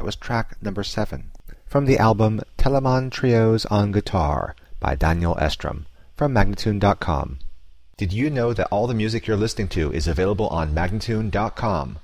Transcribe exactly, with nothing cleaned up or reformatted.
That was track number seven from the album Telemann Trios on Guitar by Daniel Estrom from Magnatune dot com. Did you know that all the music you're listening to is available on Magnatune dot com?